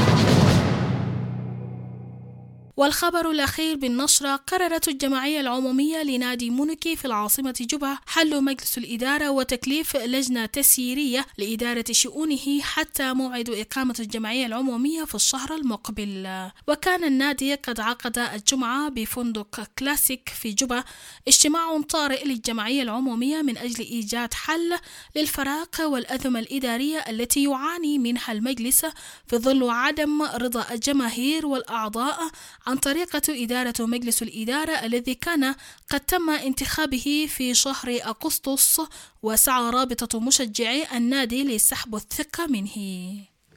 Speaker 11: والخبر الأخير بالنشرة: قررت الجمعية العمومية لنادي مونوكي في العاصمة جوبا حل مجلس الإدارة وتكليف لجنة تسييرية لإدارة شؤونه حتى موعد إقامة الجمعية العمومية في الشهر المقبل. وكان النادي قد عقد الجمعة بفندق كلاسيك في جوبا اجتماع طارئ للجمعية العمومية من أجل إيجاد حل للفراغ والأزمة الإدارية التي يعاني منها المجلس في ظل عدم رضا الجماهير والأعضاء عن طريقة إدارة مجلس الإدارة الذي كان قد تم انتخابه في شهر أغسطس، وسعى رابطة مشجعي النادي لسحب الثقة منه.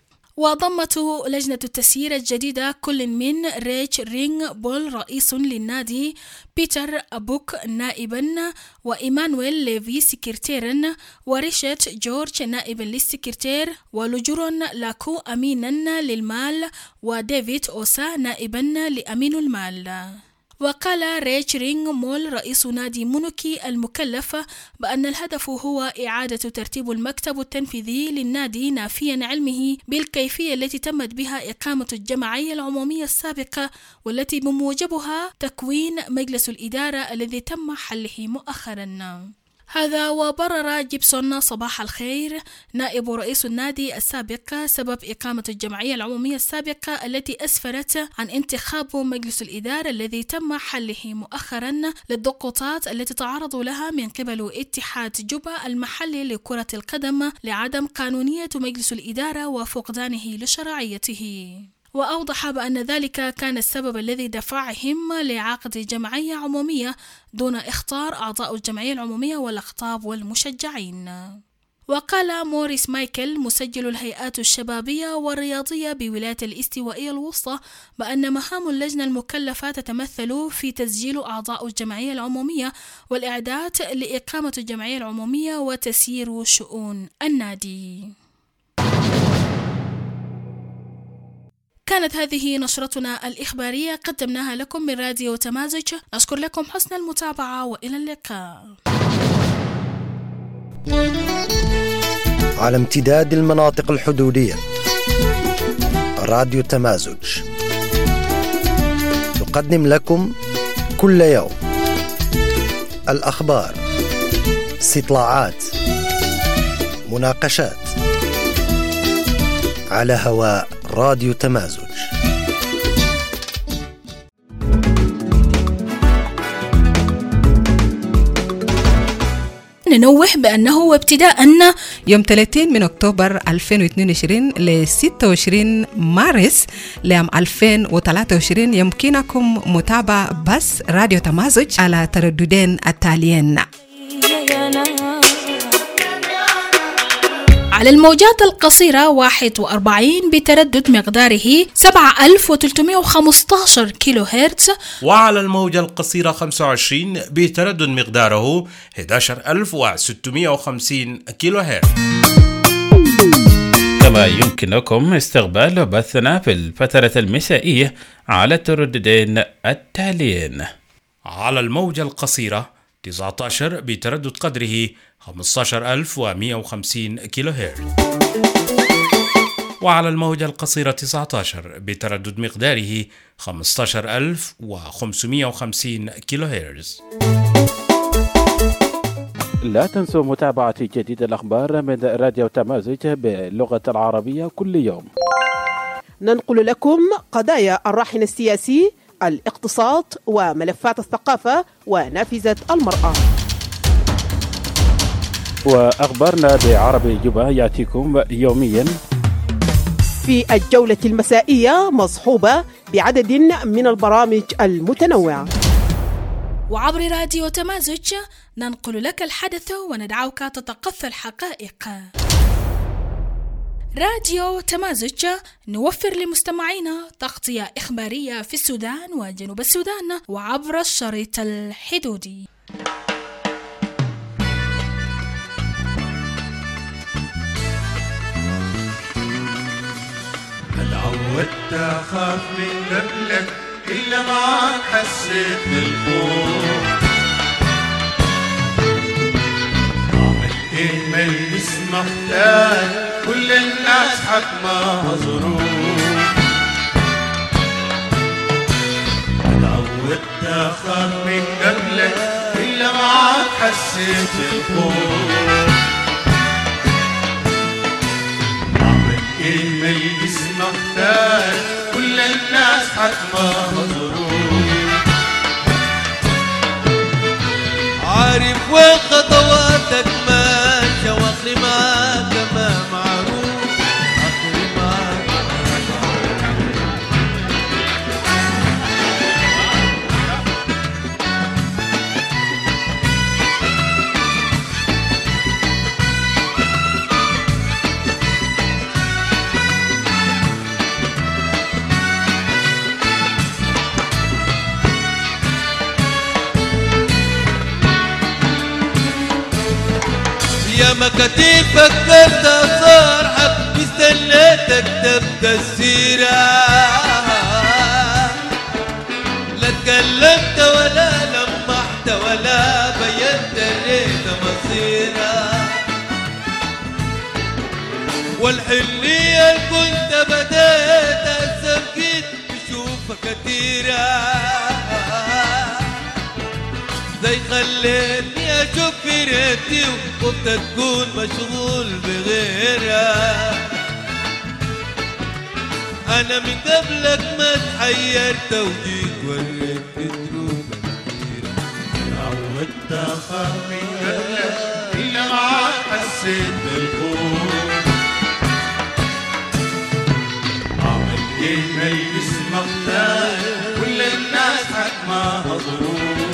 Speaker 11: وضمت لجنة التسيير الجديدة كل من ريتش رينغ بول رئيس للنادي، بيتر أبوك نائبا، وإيمانويل ليفي سكرتيرا، وريشارد جورج نائبا للسكرتير، ولجورون لاكو أمينا للمال، وديفيد أوسا نائبا لأمين المال. وقال ريتش رينغ مول رئيس نادي مونوكي المكلف بأن الهدف هو إعادة ترتيب المكتب التنفيذي للنادي، نافيا علمه بالكيفية التي تمت بها إقامة الجمعية العمومية السابقة والتي بموجبها تكوين مجلس الإدارة الذي تم حله مؤخرا. هذا وبرر جيبسون صباح الخير نائب رئيس النادي السابق سبب إقامة الجمعية العمومية السابقة التي أسفرت عن انتخاب مجلس الإدارة الذي تم حله مؤخرا للضغوطات التي تعرضوا لها من قبل اتحاد جوبا المحلي لكرة القدم لعدم قانونية مجلس الإدارة وفقدانه لشرعيته. وأوضح بأن ذلك كان السبب الذي دفعهم لعقد جمعية عمومية دون اختار أعضاء الجمعية العمومية والأخطاب والمشجعين. وقال موريس مايكل مسجل الهيئات الشبابية والرياضية بولاية الاستوائية الوسطى بأن مهام اللجنة المكلفة تتمثل في تسجيل أعضاء الجمعية العمومية والإعداد لإقامة الجمعية العمومية وتسيير شؤون النادي. كانت هذه نشرتنا الإخبارية قدمناها لكم من راديو تمازج. نشكر لكم حسن المتابعة وإلى اللقاء.
Speaker 16: على امتداد المناطق الحدودية، راديو تمازج تقدم لكم كل يوم الأخبار، استطلاعات، مناقشات على هواء راديو تمازج.
Speaker 11: ننوه بأنه ابتداء
Speaker 17: يوم 30 من أكتوبر 2022 ل 26 مارس لعام 2023 يمكنكم متابعة بث راديو تمازج على ترددين التاليين:
Speaker 11: على الموجات القصيرة 41 بتردد مقداره 7315 كيلو هرتز،
Speaker 1: وعلى الموجة القصيرة 25 بتردد مقداره 11650 كيلو هرتز.
Speaker 12: كما يمكنكم استقبال بثنا في الفترة المسائية على الترددين التاليين:
Speaker 1: على الموجة القصيرة 19 بتردد قدره 15150 كيلو هرتز، وعلى الموجة القصيرة 19 بتردد مقداره 15550 كيلو هرتز.
Speaker 4: لا تنسوا متابعة جديد الأخبار من راديو تمازج باللغة العربية كل يوم.
Speaker 13: ننقل لكم قضايا الراحن السياسي، الاقتصاد، وملفات الثقافة ونافذة المرأة.
Speaker 4: وأخبارنا بعربي جوبا يأتيكم يوميا
Speaker 13: في الجولة المسائية، مصحوبة بعدد من البرامج المتنوعة.
Speaker 11: وعبر راديو تمازج ننقل لك الحدث وندعوك تتقصى الحقائق. راديو تمازج نوفر لمستمعينا تغطية إخبارية في السودان وجنوب السودان وعبر الشريط الحدودي.
Speaker 2: هل عودت أخاف من قبلك إلا معك حسيت بالخوف؟ عمل إيه ما الاسم اختار كل الناس حكمها ظروف. تعودت أخاف من قبلك إلا معاك حسيت الخوف. عمل إيه ما الجسم اختار كل الناس حتما مظروف.
Speaker 18: عارف وين خطواتك ماشية واخري معاك ما معروف. اخري معاك يا مكاتيب فكرت صارحك استنيتك تبدا السيرة. لا تكلمت ولا لمحت ولا بينت ريت مصيرة. والحنية اللي كنت بديت السبكيت بشوفك كتيرة. زي خليتني اشوف في ريتي وقفت تكون مشغول بغيرها. انا من قبلك ما تحيرت وجيت وريت دروب الغيرة.
Speaker 2: تعودت اخاف من قبلك الا معاك حسيت بالخوف. عمل ايه ما الجسم اختار كل الناس حتما مظروف.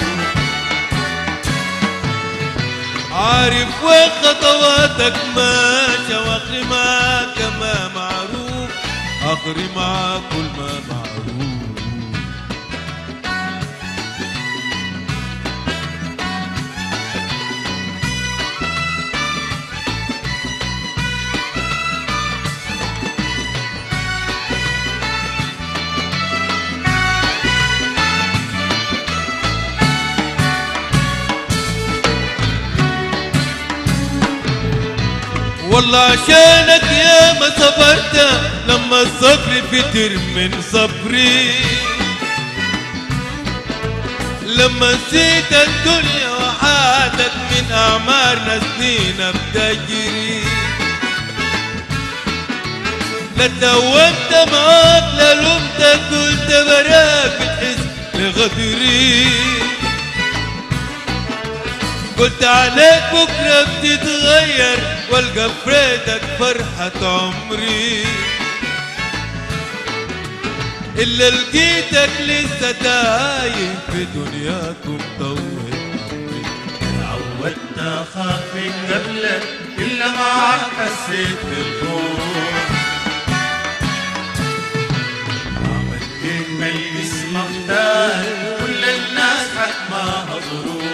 Speaker 18: عارف وين خطواتك ماشية واخري معاك ما معروف. اخري معاك كل ما معروف. والله عشانك يا ما صبرت لما الصبر فتر من صبري. لما نسيت الدنيا وحاتك من أعمارنا سنين بتجري. لا تومت معاك لا لومتك قلت براك بتحس لغدري. قلت عليك بكرة بتتغير والقى فريدك فرحة عمري. إلا لقيتك لسه تايه في دنياك ومطول عمري.
Speaker 2: تعودت أخاف من قبلك إلا معاك حسيت بالخوف. عملت إيه ما الجسم اختار كل الناس حتما مظروف.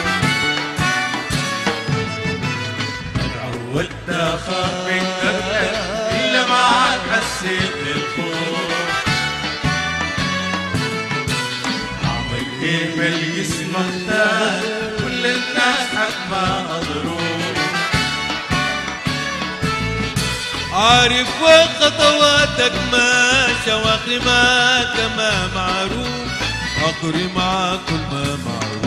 Speaker 2: تعودت أخاف من قبلك إلا معاك حسيت بالخوف. عمل إيه ما الجسم اختار كل الناس حتما مظروف.
Speaker 18: عارف وين خطواتك ماشية واخري معاك ما معروف. اخري معاك كل ما معروف.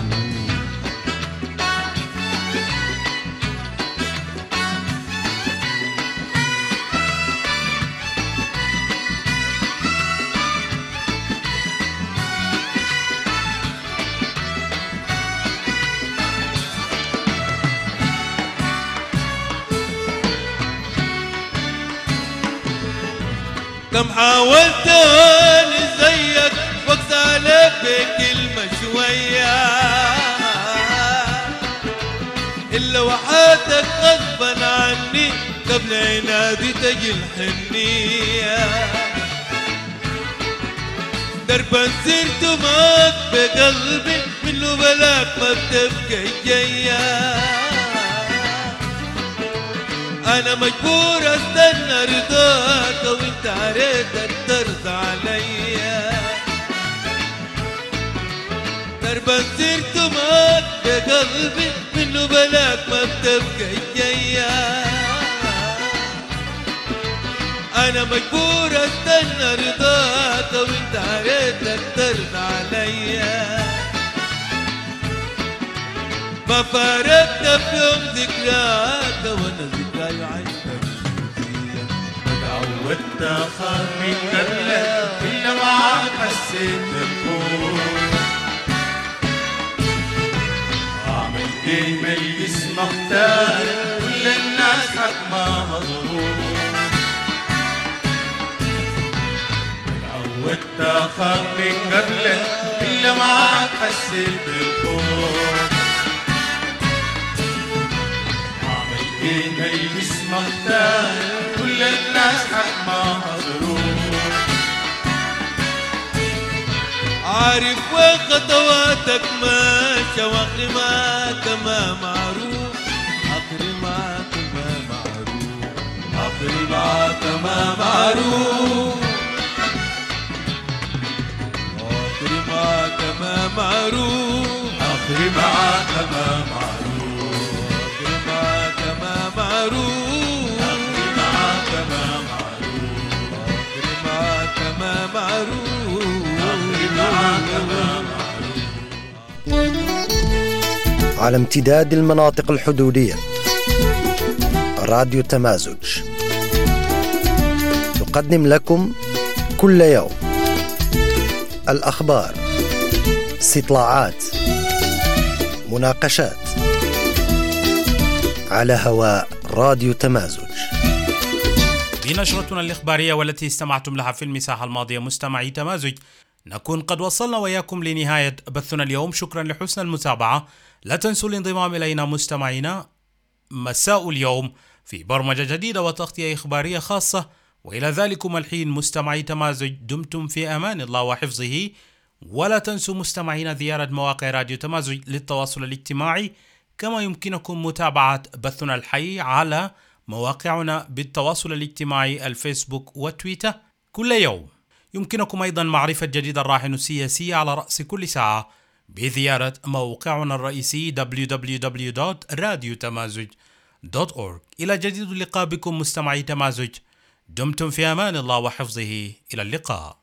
Speaker 18: كم حاولت اني زيك واقسى عليك بكلمة شوية. الا وحاتك غصبا عني قبل عنادي تجي الحنية. دربا سرت معاك بقلبي منه بلاك ما بتبقى جاية. أنا مجبور أستنى رضاك وأنت عريتك ترضى عليا. دربا سرت معاك بقلبي منه بلاك ما بتبقى جاية. انا مجبور استنى رضاك وانت عرفتك ترضى عليا ما فارقت في يوم ذكراك وانا ذكراي عشتك فيا
Speaker 2: ما تعودت اخاف من قبلك الا معاك حسيت بالخوف اعمل ايه ما الجسم اختار كل الناس حكمها مظلوم تعودت اخاف من قبلك الا معاك حسيت بالخوف اعمل ايه ما الجسم اختار كل الناس حكمها مظلوم
Speaker 18: عارف وين خطواتك ماشية واخري معاك ما معروف اخري معاك ما معروف اخري معاك ما معروف اخري معاك ما معروف
Speaker 2: اخري معاك ما معروف
Speaker 18: اخري معاك ما معروف
Speaker 2: اخري معاك ما معروف
Speaker 18: اخري معاك ما معروف
Speaker 16: على امتداد المناطق الحدودية راديو تمازج تقدم لكم كل يوم الأخبار، استطلاعات، مناقشات على هواء راديو تمازج.
Speaker 1: بنشرتنا الإخبارية والتي استمعتم لها في المساحة الماضية مستمعي تمازج نكون قد وصلنا وياكم لنهاية بثنا اليوم. شكرا لحسن المتابعة. لا تنسوا الانضمام إلينا مستمعينا مساء اليوم في برمجة جديدة وتغطية إخبارية خاصة. وإلى ذلكم الحين مستمعي تمازج دمتم في أمان الله وحفظه. ولا تنسوا مستمعينا زيارة مواقع راديو تمازج للتواصل الاجتماعي، كما يمكنكم متابعة بثنا الحي على مواقعنا بالتواصل الاجتماعي الفيسبوك وتويتر كل يوم. يمكنكم أيضا معرفة جديد الراهن السياسي على رأس كل ساعة بزيارة موقعنا الرئيسي www.radiotamazoj.org. إلى جديد اللقاء بكم مستمعي تمازج. دمتم في أمان الله وحفظه. إلى اللقاء.